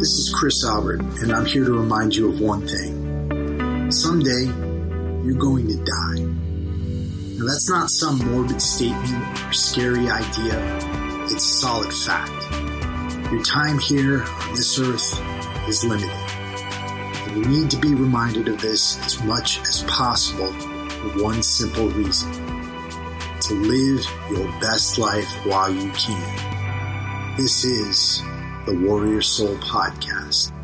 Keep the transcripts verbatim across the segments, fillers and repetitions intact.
This is Chris Albert, and I'm here to remind you of one thing. Someday, you're going to die. Now, that's not some morbid statement or scary idea. It's solid fact. Your time here on this earth is limited. And you need to be reminded of this as much as possible for one simple reason. To live your best life while you can. This is the Warrior Soul Podcast.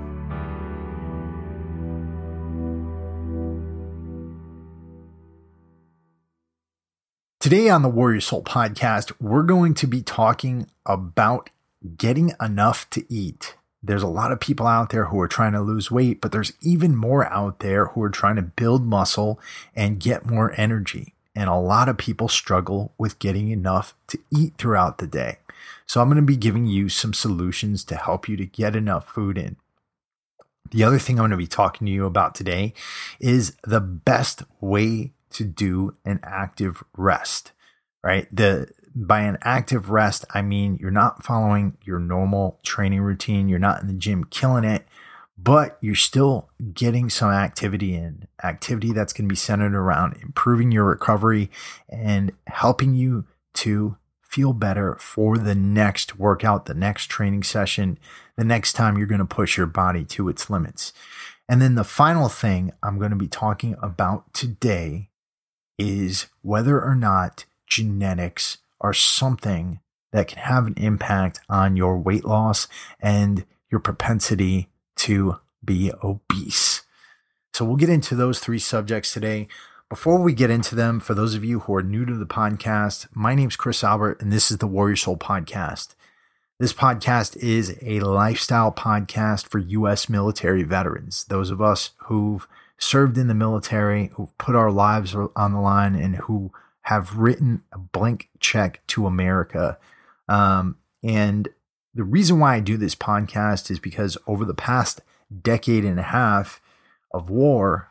Today on the Warrior Soul Podcast, we're going to be talking about getting enough to eat. There's a lot of people out there who are trying to lose weight, but there's even more out there who are trying to build muscle and get more energy. And a lot of people struggle with getting enough to eat throughout the day. So I'm going to be giving you some solutions to help you to get enough food in. The other thing I'm going to be talking to you about today is the best way to do an active rest, right? The by an active rest, I mean you're not following your normal training routine. You're not in the gym killing it, but you're still getting some activity in, activity that's going to be centered around improving your recovery and helping you to feel better for the next workout, the next training session, the next time you're going to push your body to its limits. And then the final thing I'm going to be talking about today is whether or not genetics are something that can have an impact on your weight loss and your propensity to be obese. So we'll get into those three subjects today. Before we get into them, for those of you who are new to the podcast, my name's Chris Albert, and this is the Warrior Soul Podcast. This podcast is a lifestyle podcast for U S military veterans, those of us who've served in the military, who've put our lives on the line, and who have written a blank check to America. Um, and the reason why I do this podcast is because over the past decade and a half of war,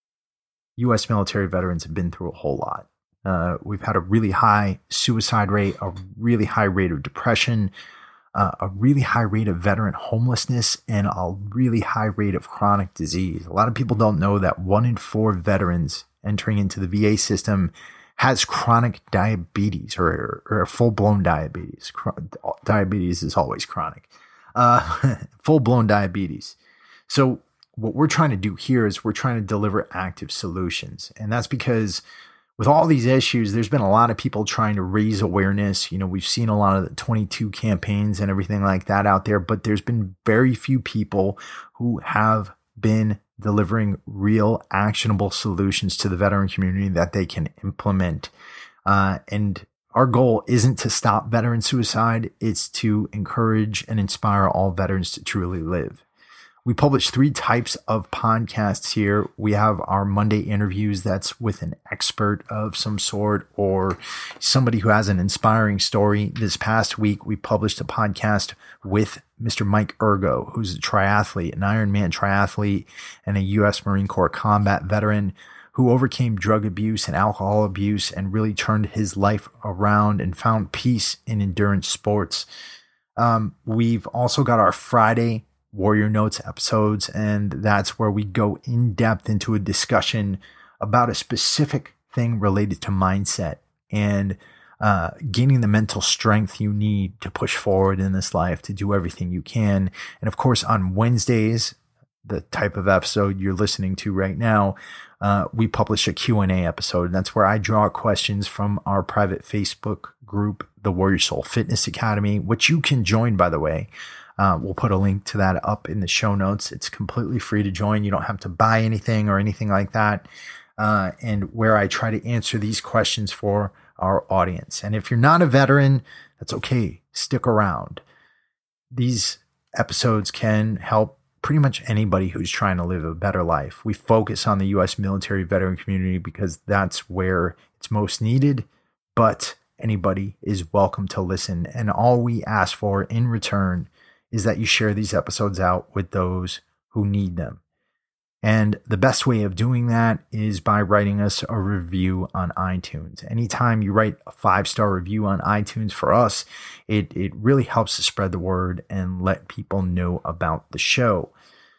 U S military veterans have been through a whole lot. Uh, we've had a really high suicide rate, a really high rate of depression, uh, a really high rate of veteran homelessness, and a really high rate of chronic disease. A lot of people don't know that one in four veterans entering into the V A system has chronic diabetes or, or full-blown diabetes. Diabetes is always chronic. Uh, full-blown diabetes. So what we're trying to do here is we're trying to deliver active solutions. And that's because with all these issues, there's been a lot of people trying to raise awareness. You know, we've seen a lot of the twenty-two campaigns and everything like that out there, but there's been very few people who have been delivering real actionable solutions to the veteran community that they can implement. Uh, and our goal isn't to stop veteran suicide. It's to encourage and inspire all veterans to truly live. We publish three types of podcasts here. We have our Monday interviews. That's with an expert of some sort or somebody who has an inspiring story. This past week, we published a podcast with Mister Mike Ergo, who's a triathlete, an Ironman triathlete, and a U S Marine Corps combat veteran who overcame drug abuse and alcohol abuse and really turned his life around and found peace in endurance sports. Um, we've also got our Friday Warrior Notes episodes, and that's where we go in depth into a discussion about a specific thing related to mindset and uh, gaining the mental strength you need to push forward in this life, to do everything you can. And of course, on Wednesdays, the type of episode you're listening to right now, uh, we publish a Q and A episode. And that's where I draw questions from our private Facebook group, the Warrior Soul Fitness Academy, which you can join, by the way. Uh, we'll put a link to that up in the show notes. It's completely free to join. You don't have to buy anything or anything like that. Uh, and where I try to answer these questions for our audience. And if you're not a veteran, that's okay. Stick around. These episodes can help pretty much anybody who's trying to live a better life. We focus on the U S military veteran community because that's where it's most needed, but anybody is welcome to listen. And all we ask for in return is that you share these episodes out with those who need them. And the best way of doing that is by writing us a review on iTunes. Anytime you write a five-star review on iTunes for us, it, it really helps to spread the word and let people know about the show.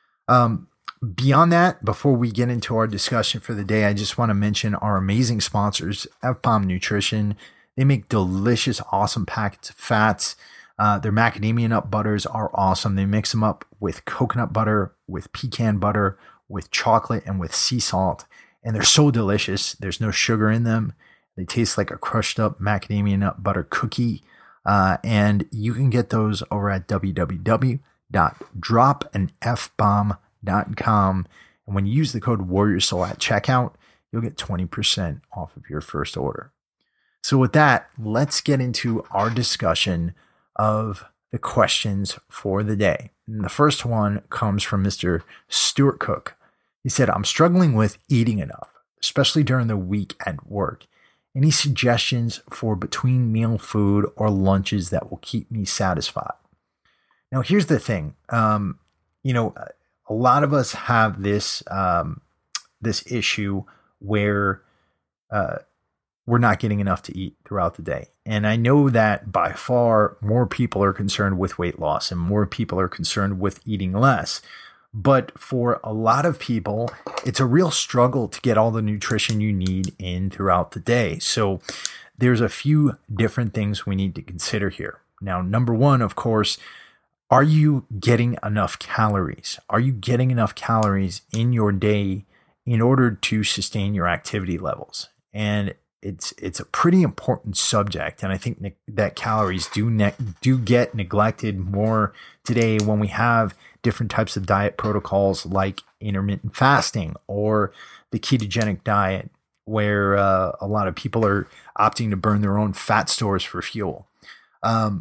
Um, beyond that, before we get into our discussion for the day, I just want to mention our amazing sponsors, F-Bomb Nutrition. They make delicious, awesome packets of fats. Uh, their macadamia nut butters are awesome. They mix them up with coconut butter, with pecan butter, with chocolate, and with sea salt. And they're so delicious. There's no sugar in them. They taste like a crushed up macadamia nut butter cookie. Uh, and you can get those over at w w w dot drop an f bomb dot com. And when you use the code Warrior Soul at checkout, you'll get twenty percent off of your first order. So with that, let's get into our discussion of the questions for the day. And the first one comes from Mister Stuart Cook. He said, I'm struggling with eating enough, especially during the week at work. Any suggestions for between meal food or lunches that will keep me satisfied? Now, here's the thing. Um, you know, a lot of us have this, um, this issue where uh, we're not getting enough to eat throughout the day. And I know that by far more people are concerned with weight loss and more people are concerned with eating less. But for a lot of people, it's a real struggle to get all the nutrition you need in throughout the day. So there's a few different things we need to consider here. Now, number one, of course, are you getting enough calories? Are you getting enough calories in your day in order to sustain your activity levels? And it's it's a pretty important subject, and I think ne- that calories do ne- do get neglected more today when we have different types of diet protocols like intermittent fasting or the ketogenic diet, where uh, a lot of people are opting to burn their own fat stores for fuel. Um,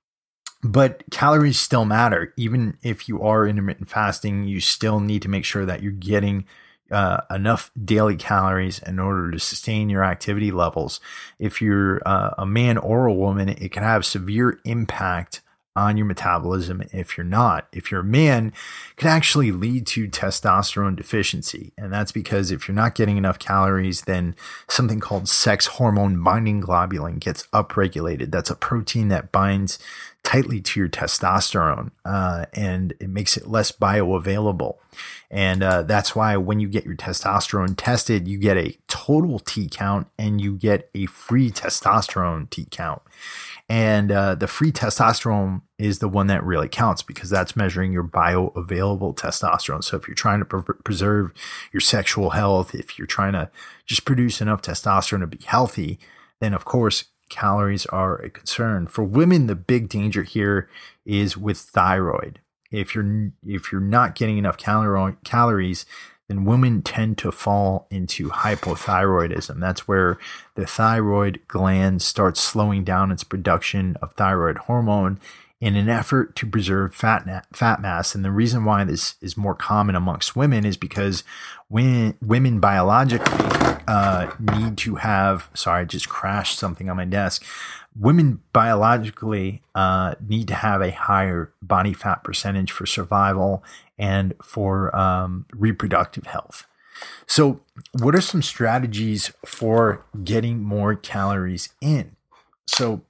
but calories still matter. Even if you are intermittent fasting, you still need to make sure that you're getting Uh, enough daily calories in order to sustain your activity levels. If you're uh, a man or a woman, it can have severe impact on your metabolism. If you're not, if you're a man, it can actually lead to testosterone deficiency. And that's because if you're not getting enough calories, then something called sex hormone binding globulin gets upregulated. That's a protein that binds tightly to your testosterone, uh, and it makes it less bioavailable. And uh, that's why when you get your testosterone tested, you get a total T count and you get a free testosterone T count. And uh, the free testosterone is the one that really counts because that's measuring your bioavailable testosterone. So if you're trying to pre- preserve your sexual health, if you're trying to just produce enough testosterone to be healthy, then of course, calories are a concern. For women, the big danger here is with thyroid. If you're if you're not getting enough cal- calories, then women tend to fall into hypothyroidism. That's where the thyroid gland starts slowing down its production of thyroid hormone in an effort to preserve fat na- fat mass. And the reason why this is more common amongst women is because when women biologically uh, need to have, sorry, I just crashed something on my desk. Women biologically uh, need to have a higher body fat percentage for survival and for um, reproductive health. So what are some strategies for getting more calories in? So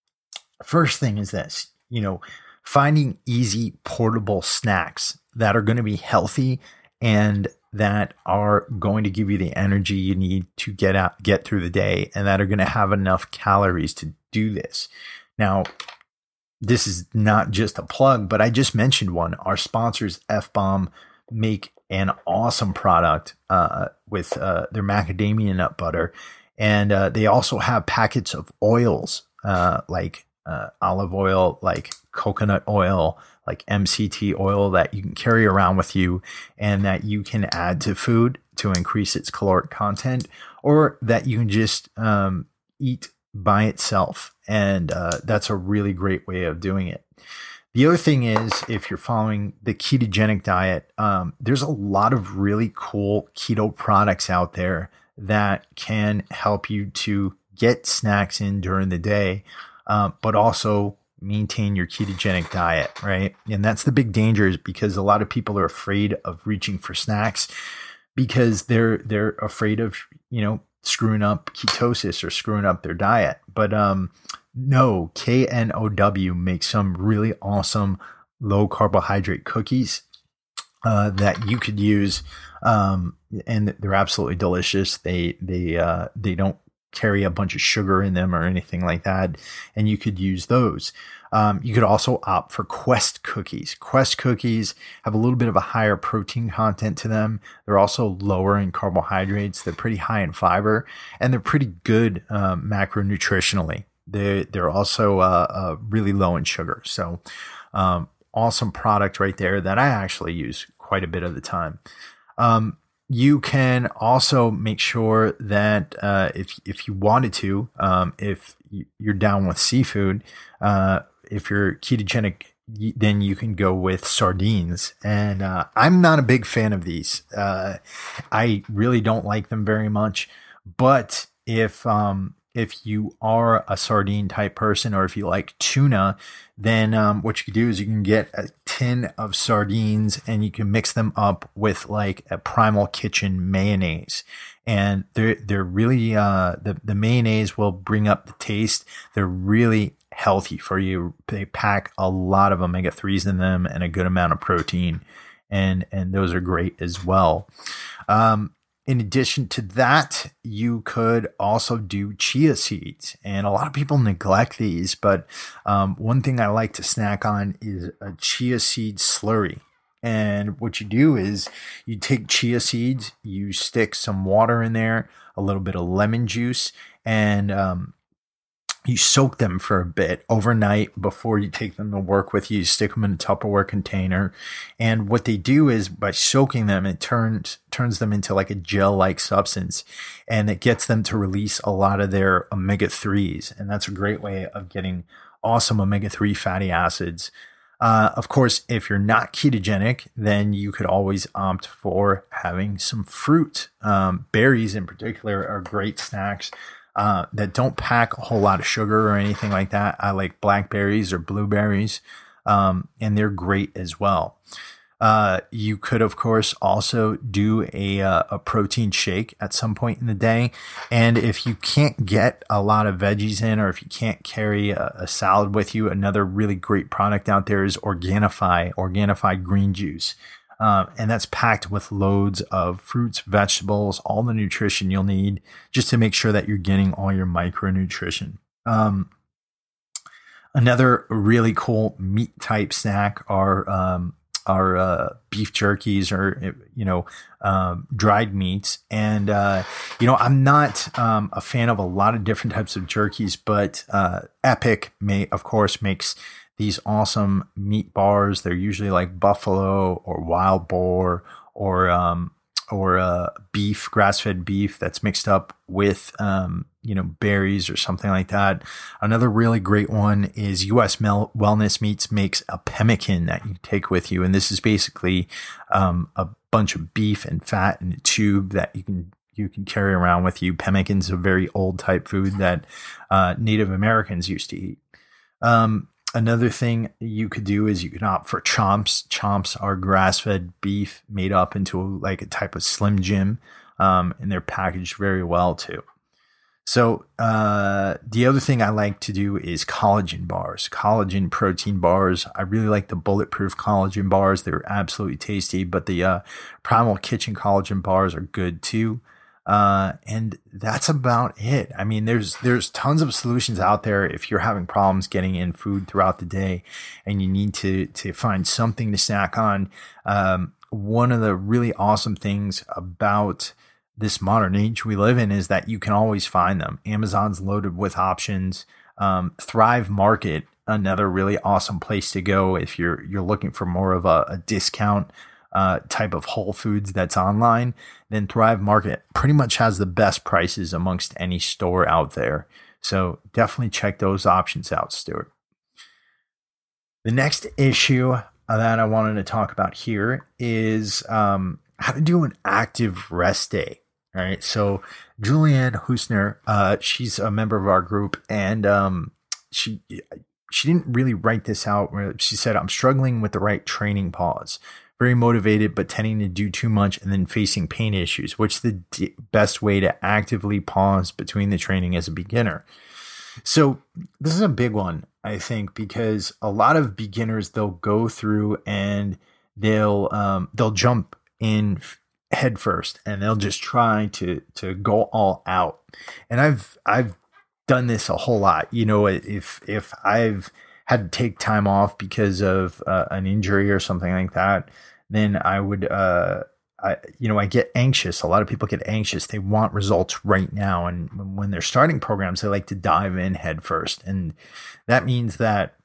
first thing is this, you know, finding easy portable snacks that are going to be healthy and that are going to give you the energy you need to get out, get through the day, and that are going to have enough calories to do this. Now, this is not just a plug, but I just mentioned one. Our sponsors, F-Bomb, make an awesome product uh, with uh, their macadamia nut butter. And uh, they also have packets of oils uh, like uh, olive oil, like coconut oil, like M C T oil that you can carry around with you and that you can add to food to increase its caloric content, or that you can just um, eat by itself. And uh, that's a really great way of doing it. The other thing is, if you're following the ketogenic diet, um, there's a lot of really cool keto products out there that can help you to get snacks in during the day, uh, but also maintain your ketogenic diet, right? And that's the big danger, is because a lot of people are afraid of reaching for snacks because they're they're afraid of, you know, screwing up ketosis or screwing up their diet. But um, no, K N O W makes some really awesome low carbohydrate cookies uh, that you could use, um, and they're absolutely delicious. They they uh, they don't carry a bunch of sugar in them or anything like that, and you could use those. Um, you could also opt for Quest cookies. Quest cookies have a little bit of a higher protein content to them. They're also lower in carbohydrates. They're pretty high in fiber, and they're pretty good um, macronutritionally. They they're also uh, uh, really low in sugar. So um, awesome product right there that I actually use quite a bit of the time. Um, You can also make sure that uh, if if you wanted to, um, if you're down with seafood, uh, if you're ketogenic, then you can go with sardines. And uh, I'm not a big fan of these. Uh, I really don't like them very much. But if um, if you are a sardine type person, or if you like tuna, then um, what you can do is you can get a tin of sardines and you can mix them up with like a Primal Kitchen mayonnaise. And they're, they're really, uh, the, the mayonnaise will bring up the taste. They're really healthy for you. They pack a lot of omega threes in them and a good amount of protein. And, and those are great as well. Um, In addition to that, you could also do chia seeds. And a lot of people neglect these, but um, one thing I like to snack on is a chia seed slurry. And what you do is you take chia seeds, you stick some water in there, a little bit of lemon juice, and um, you soak them for a bit overnight before you take them to work with you. You stick them in a Tupperware container. And what they do is by soaking them, it turns, turns them into like a gel-like substance, and it gets them to release a lot of their omega threes. And that's a great way of getting awesome omega three fatty acids. Uh, of course, if you're not ketogenic, then you could always opt for having some fruit. Um, berries in particular are great snacks. Uh, that don't pack a whole lot of sugar or anything like that. I like blackberries or blueberries, um, and they're great as well. Uh, you could, of course, also do a, uh, a protein shake at some point in the day. And if you can't get a lot of veggies in, or if you can't carry a, a salad with you, another really great product out there is Organifi, Organifi green juice. Um, and that's packed with loads of fruits, vegetables, all the nutrition you'll need just to make sure that you're getting all your micronutrition. Um, another really cool meat type snack are, um, are, uh, beef jerkies, or, you know, um, dried meats. And, uh, you know, I'm not, um, a fan of a lot of different types of jerkies, but, uh, Epic may, of course, makes these awesome meat bars. They're usually like buffalo or wild boar or, um, or, uh, beef, grass-fed beef that's mixed up with, um, you know, berries or something like that. Another really great one is U S Mel- Wellness Meats makes a pemmican that you take with you. And this is basically, um, a bunch of beef and fat in a tube that you can, you can carry around with you. Pemmican's a very old type food that, uh, Native Americans used to eat. Um, Another thing you could do is you can opt for chomps. Chomps are grass-fed beef made up into like a type of Slim Jim, um, and they're packaged very well too. So uh, the other thing I like to do is collagen bars, collagen protein bars. I really like the Bulletproof collagen bars. They're absolutely tasty, but the uh, Primal Kitchen collagen bars are good too. Uh, and that's about it. I mean, there's, there's tons of solutions out there. If you're having problems getting in food throughout the day and you need to, to find something to snack on. Um, one of the really awesome things about this modern age we live in is that you can always find them. Amazon's loaded with options. Um, Thrive Market, another really awesome place to go if you're, you're looking for more of a, a discount Uh, type of Whole Foods that's online, then Thrive Market pretty much has the best prices amongst any store out there. So definitely check those options out, Stuart. The next issue that I wanted to talk about here is um, how to do an active rest day. All right. So Julianne Husner, uh, she's a member of our group, and um, she she didn't really write this out. Where she said, I'm struggling with the right training pause. Very motivated, but tending to do too much and then facing pain issues. What's the d- best way to actively pause between the training as a beginner? So this is a big one, I think, because a lot of beginners, they'll go through and they'll um, they'll jump in head first and they'll just try to to go all out. And I've I've done this a whole lot. You know, if if I've had to take time off because of uh, an injury or something like that, then I would, uh, I, you know, I get anxious. A lot of people get anxious. They want results right now. And when they're starting programs, they like to dive in head first. And that means that,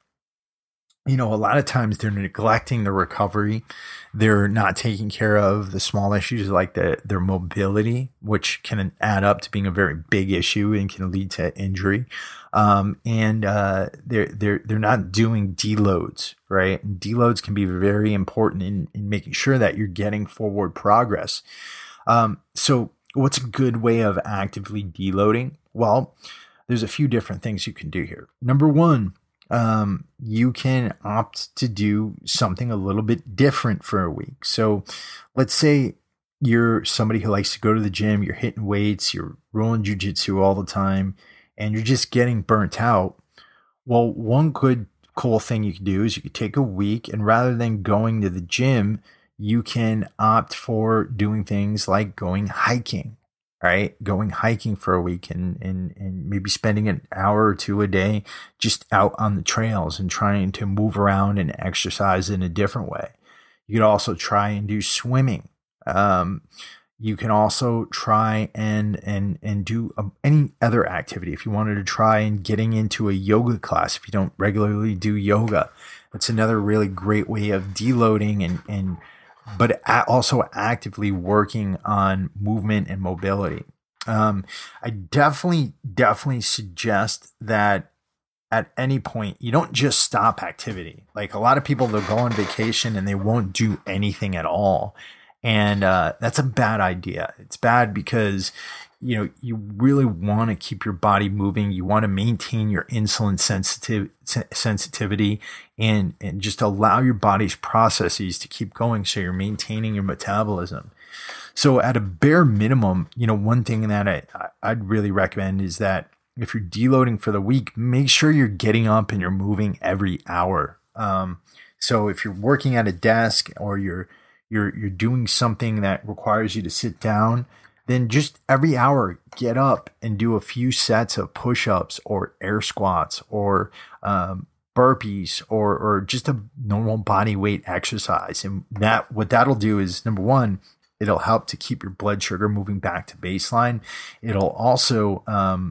you know, a lot of times they're neglecting the recovery. They're not taking care of the small issues like the, their mobility, which can add up to being a very big issue and can lead to injury. Um, and uh, they're they're they're not doing deloads, right? And deloads can be very important in in making sure that you're getting forward progress. Um, so, what's a good way of actively deloading? Well, there's a few different things you can do here. Number one, um, you can opt to do something a little bit different for a week. So, let's say you're somebody who likes to go to the gym, you're hitting weights, you're rolling jujitsu all the time, and you're just getting burnt out. Well, one good cool thing you could do is you could take a week, and rather than going to the gym, you can opt for doing things like going hiking, right? Going hiking for a week and, and, and maybe spending an hour or two a day just out on the trails and trying to move around and exercise in a different way. You could also try and do swimming. Um, You can also try and and and do a, any other activity. If you wanted to try and getting into a yoga class, if you don't regularly do yoga, that's another really great way of deloading and and but also actively working on movement and mobility. Um, I definitely definitely suggest that at any point you don't just stop activity. Like a lot of people, they'll go on vacation and they won't do anything at all. And uh, that's a bad idea. It's bad because, you know, you really want to keep your body moving. You want to maintain your insulin sensitive sensitivity and, and just allow your body's processes to keep going. So you're maintaining your metabolism. So at a bare minimum, you know, one thing that I, I'd really recommend is that if you're deloading for the week, make sure you're getting up and you're moving every hour. Um, so if you're working at a desk or you're you're you're doing something that requires you to sit down, then just every hour get up and do a few sets of push-ups or air squats or um, burpees or or just a normal body weight exercise. And that what that'll do is, number one, it'll help to keep your blood sugar moving back to baseline. It'll also um,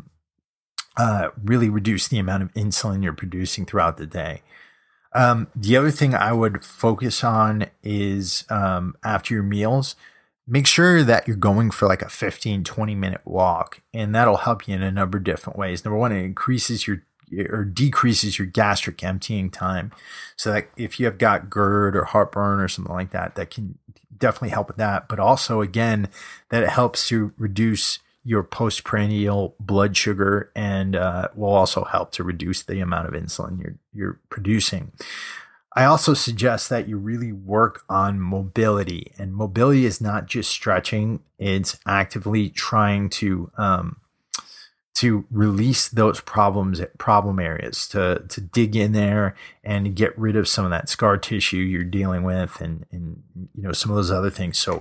uh, really reduce the amount of insulin you're producing throughout the day. Um, the other thing I would focus on is um, after your meals, make sure that you're going for like a fifteen, twenty minute walk. And that'll help you in a number of different ways. Number one, it increases your or decreases your gastric emptying time. So that if you have got GERD or heartburn or something like that, that can definitely help with that. But also, again, that it helps to reduce your postprandial blood sugar and uh, will also help to reduce the amount of insulin you're you're producing. I also suggest that you really work on mobility, and mobility is not just stretching; it's actively trying to um, to release those problems, problem areas, to to dig in there and get rid of some of that scar tissue you're dealing with, and and you know some of those other things. So.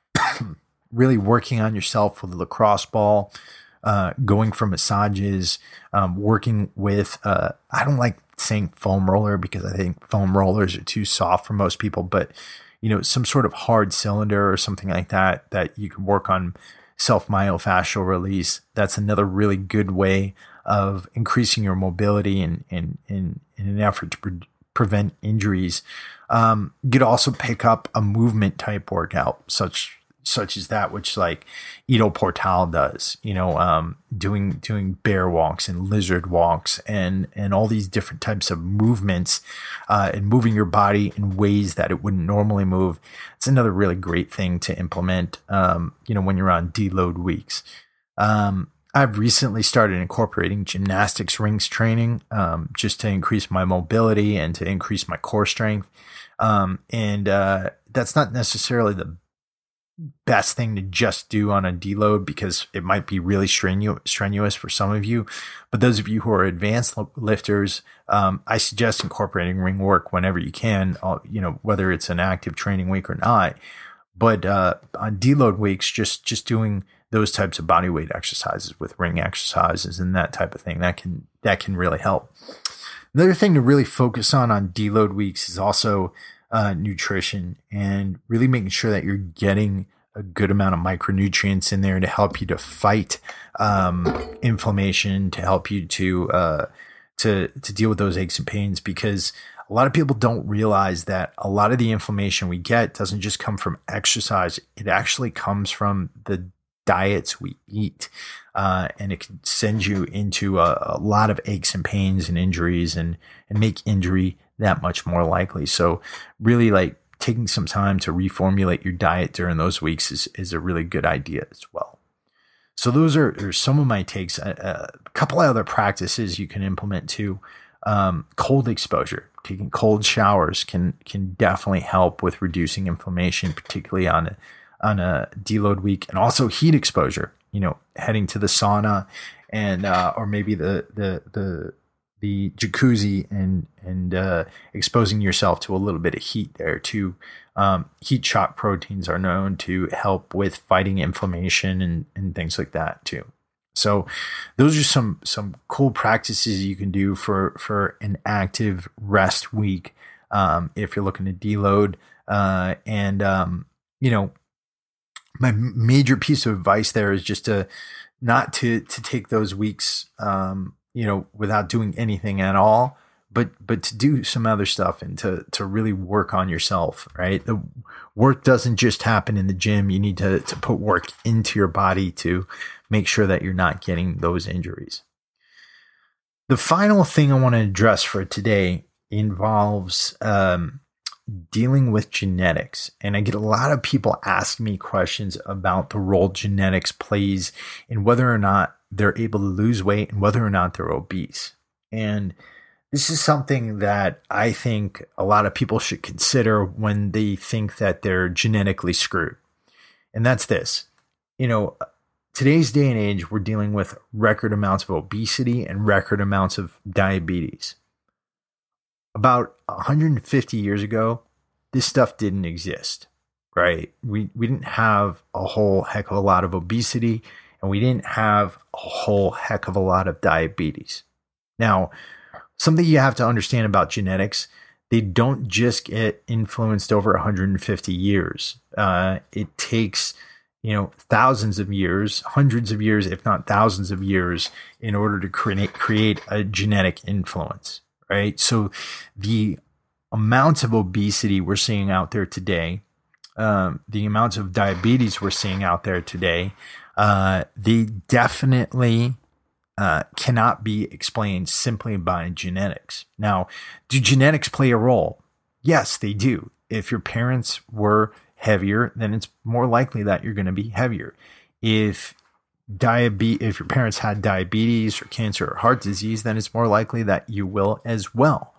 Really working on yourself with a lacrosse ball, uh, going for massages, um, working with, uh, I don't like saying foam roller because I think foam rollers are too soft for most people, but, you know, some sort of hard cylinder or something like that, that you can work on self-myofascial release. That's another really good way of increasing your mobility and in, in, in an effort to pre- prevent injuries. Um, you could also pick up a movement type workout, such such as that, which like Ido Portal does, you know, um, doing, doing bear walks and lizard walks and, and all these different types of movements, uh, and moving your body in ways that it wouldn't normally move. It's another really great thing to implement, um, you know, when you're on deload weeks. Um, I've recently started incorporating gymnastics rings training um, just to increase my mobility and to increase my core strength. Um, and uh, that's not necessarily the best thing to just do on a deload because it might be really strenu- strenuous for some of you. But those of you who are advanced lifters, um, I suggest incorporating ring work whenever you can, uh, you know, whether it's an active training week or not. But uh, on deload weeks, just just doing those types of body weight exercises with ring exercises and that type of thing, that can that can really help. Another thing to really focus on on deload weeks is also uh, nutrition and really making sure that you're getting a good amount of micronutrients in there to help you to fight um, inflammation, to help you to uh, to to deal with those aches and pains, because a lot of people don't realize that a lot of the inflammation we get doesn't just come from exercise. It actually comes from the diets we eat. Uh, and it can send you into a, a lot of aches and pains and injuries and, and make injury that much more likely. So really like taking some time to reformulate your diet during those weeks is, is a really good idea as well. So those are, are some of my takes. A, a couple of other practices you can implement too. Um, cold exposure, taking cold showers can, can definitely help with reducing inflammation, particularly on a, on a deload week, and also heat exposure, you know, heading to the sauna and, uh, or maybe the, the, the, the jacuzzi and, and, uh, exposing yourself to a little bit of heat there too. Um, heat shock proteins are known to help with fighting inflammation and, and things like that too. So those are some, some cool practices you can do for, for an active rest week. Um, if you're looking to deload, uh, and, um, you know, my major piece of advice there is just to not to, to take those weeks, um, you know, without doing anything at all, but, but to do some other stuff and to, to really work on yourself, right? The work doesn't just happen in the gym. You need to, to put work into your body to make sure that you're not getting those injuries. The final thing I want to address for today involves, um, dealing with genetics. And I get a lot of people ask me questions about the role genetics plays in whether or not they're able to lose weight and whether or not they're obese. And this is something that I think a lot of people should consider when they think that they're genetically screwed. And that's this, you know, today's day and age, we're dealing with record amounts of obesity and record amounts of diabetes. About one hundred fifty years ago, this stuff didn't exist, right? We we didn't have a whole heck of a lot of obesity, and we didn't have a whole heck of a lot of diabetes. Now, something you have to understand about genetics, they don't just get influenced over one hundred fifty years. Uh, it takes, you know, thousands of years, hundreds of years, if not thousands of years, in order to create create a genetic influence. Right. So the amounts of obesity we're seeing out there today, um, the amounts of diabetes we're seeing out there today, uh, they definitely uh, cannot be explained simply by genetics. Now, do genetics play a role? Yes, they do. If your parents were heavier, then it's more likely that you're going to be heavier. If Diabetes, if your parents had diabetes or cancer or heart disease, then it's more likely that you will as well.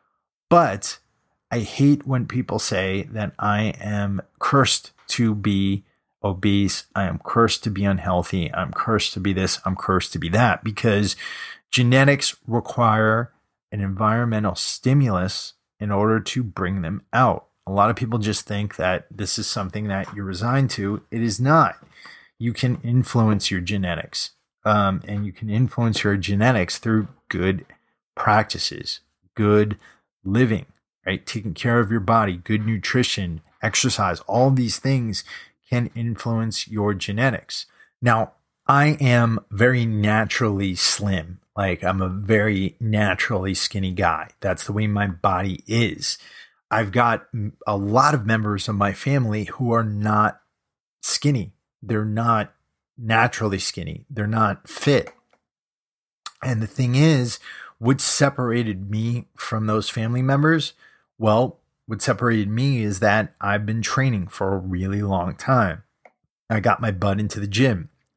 But I hate when people say that I am cursed to be obese, I am cursed to be unhealthy, I'm cursed to be this, I'm cursed to be that, because genetics require an environmental stimulus in order to bring them out. A lot of people just think that this is something that you're resigned to. It is not. You can influence your genetics, um, and you can influence your genetics through good practices, good living, right? Taking care of your body, good nutrition, exercise, all these things can influence your genetics. Now, I am very naturally slim. Like I'm a very naturally skinny guy. That's the way my body is. I've got a lot of members of my family who are not skinny. They're not naturally skinny. They're not fit. And the thing is, what separated me from those family members? Well, what separated me is that I've been training for a really long time. I got my butt into the gym.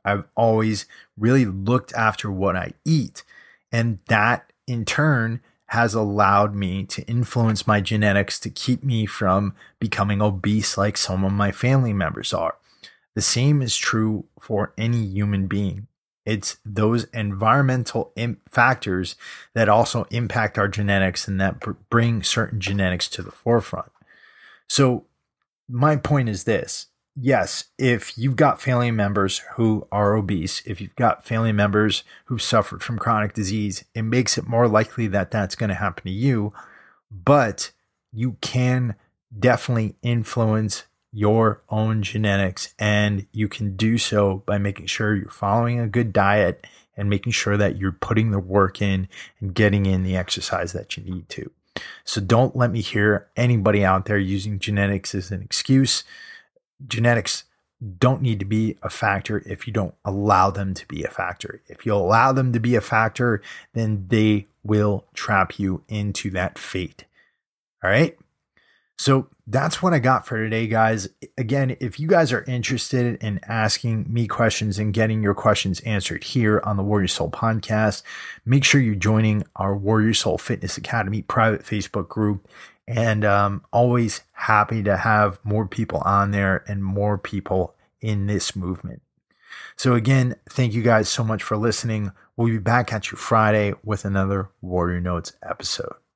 I've always really looked after what I eat. And that in turn has allowed me to influence my genetics to keep me from becoming obese like some of my family members are. The same is true for any human being. It's those environmental factors that also impact our genetics and that bring certain genetics to the forefront. So my point is this. Yes, if you've got family members who are obese, if you've got family members who've suffered from chronic disease, it makes it more likely that that's going to happen to you. But you can definitely influence your own genetics, and you can do so by making sure you're following a good diet and making sure that you're putting the work in and getting in the exercise that you need to. So don't let me hear anybody out there using genetics as an excuse. Genetics don't need to be a factor if you don't allow them to be a factor. If you allow them to be a factor, then they will trap you into that fate. All right. So that's what I got for today, guys. Again, if you guys are interested in asking me questions and getting your questions answered here on the Warrior Soul podcast, make sure you're joining our Warrior Soul Fitness Academy private Facebook group. And um, always happy to have more people on there and more people in this movement. So again, thank you guys so much for listening. We'll be back at you Friday with another Warrior Notes episode.